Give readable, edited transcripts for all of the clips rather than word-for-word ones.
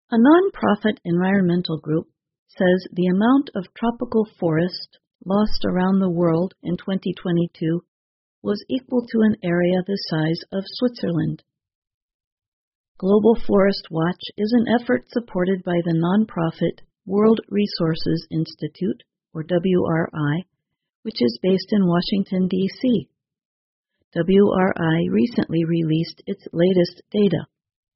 A non-profit environmental group says the amount of tropical forest lost around the world in 2022 was equal to an area the size of Switzerland. Global Forest Watch is an effort supported by the non-profit World Resources Institute, or WRI, which is based in Washington, D.C. WRI recently released its latest data.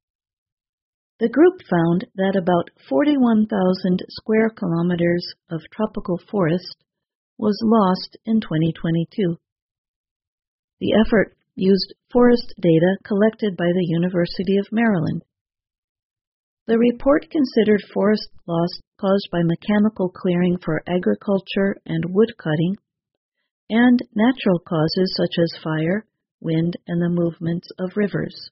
The group found that about 41,000 square kilometers of tropical forest was lost in 2022. The effort used forest data collected by the University of Maryland. The report considered forest loss caused by mechanical clearing for agriculture and wood cutting, and natural causes such as fire, wind, and the movements of rivers.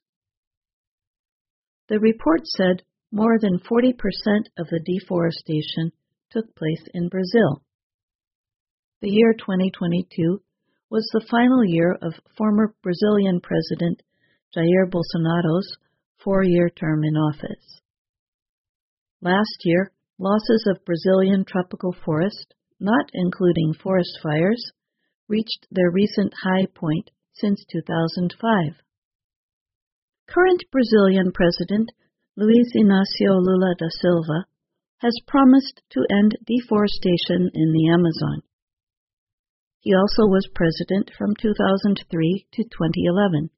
The report said more than 40% of the deforestation took place in Brazil. The year 2022 was the final year of former Brazilian President Jair Bolsonaro's 4-year term in office. Last year, losses of Brazilian tropical forest, not including forest fires, reached their recent high point since 2005. Current Brazilian President Luiz Inácio Lula da Silva has promised to end deforestation in the Amazon. He also was president from 2003 to 2011.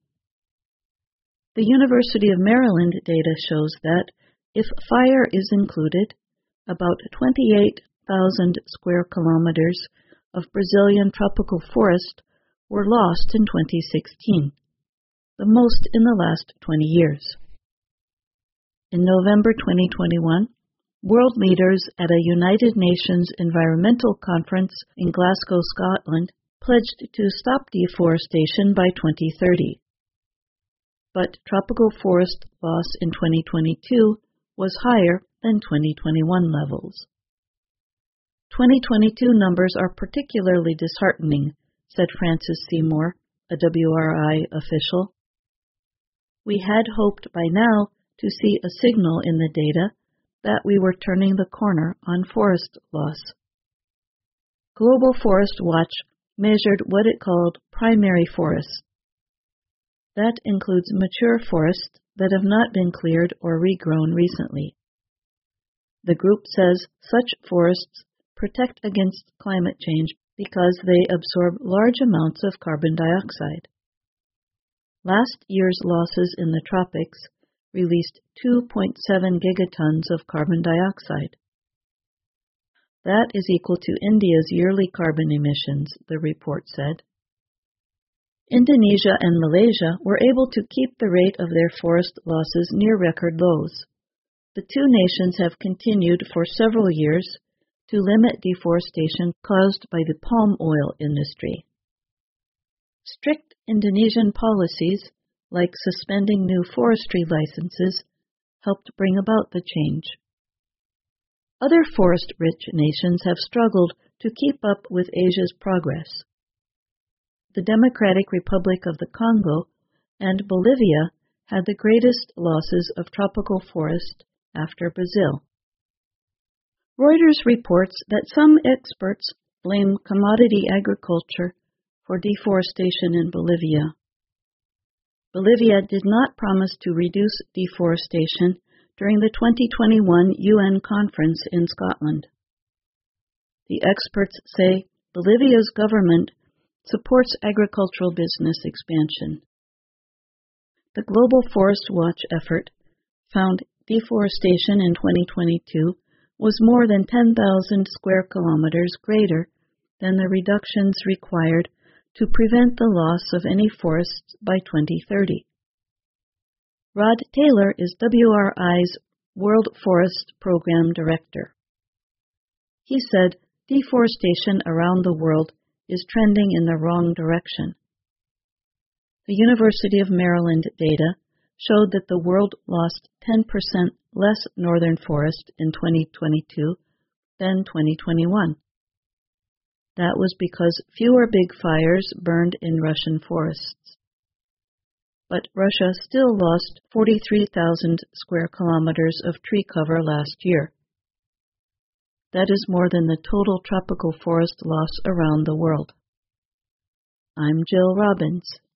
The University of Maryland data shows that, if fire is included, about 28,000 square kilometers of Brazilian tropical forest were lost in 2016. The most in the last 20 years. In November 2021, world leaders at a United Nations Environmental Conference in Glasgow, Scotland, pledged to stop deforestation by 2030. But tropical forest loss in 2022 was higher than 2021 levels. 2022 numbers are particularly disheartening, said Francis Seymour, a WRI official. We had hoped by now to see a signal in the data that we were turning the corner on forest loss. Global Forest Watch measured what it called primary forests. That includes mature forests that have not been cleared or regrown recently. The group says such forests protect against climate change because they absorb large amounts of carbon dioxide. Last year's losses in the tropics released 2.7 gigatons of carbon dioxide. That is equal to India's yearly carbon emissions, the report said. Indonesia and Malaysia were able to keep the rate of their forest losses near record lows. The two nations have continued for several years to limit deforestation caused by the palm oil industry. Strict Indonesian policies, like suspending new forestry licenses, helped bring about the change. Other forest-rich nations have struggled to keep up with Asia's progress. The Democratic Republic of the Congo and Bolivia had the greatest losses of tropical forest after Brazil. Reuters reports that some experts blame commodity agriculture for deforestation in Bolivia. Bolivia did not promise to reduce deforestation during the 2021 UN conference in Scotland. The experts say Bolivia's government supports agricultural business expansion. The Global Forest Watch effort found deforestation in 2022 was more than 10,000 square kilometers greater than the reductions required to prevent the loss of any forests by 2030. Rod Taylor is WRI's World Forest Program Director. He said deforestation around the world is trending in the wrong direction. The University of Maryland data showed that the world lost 10% less northern forest in 2022 than 2021. That was because fewer big fires burned in Russian forests. but Russia still lost 43,000 square kilometers of tree cover last year. That is more than the total tropical forest loss around the world. I'm Jill Robbins.